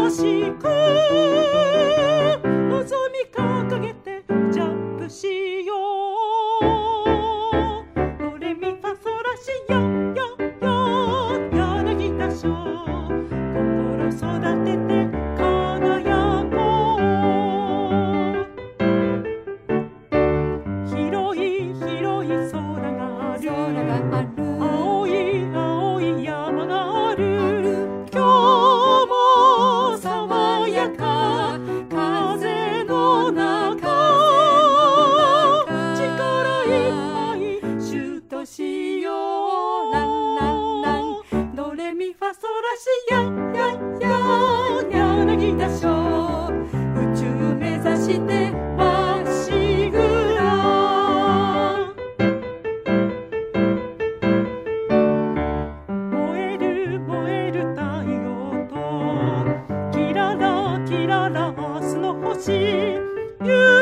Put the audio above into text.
しく望み掲げてジャンプしよう。ドレミファソラシよよよ柳田翔、心育てて輝こう。広い広い空がある、青い青い山がある。今日も爽やか風の中、力いっぱいシュートしよう。ランランランドレミファソラシややや柳田翔、宇宙目指してまっしぐら。燃える燃える太陽とキララキララ明日の星、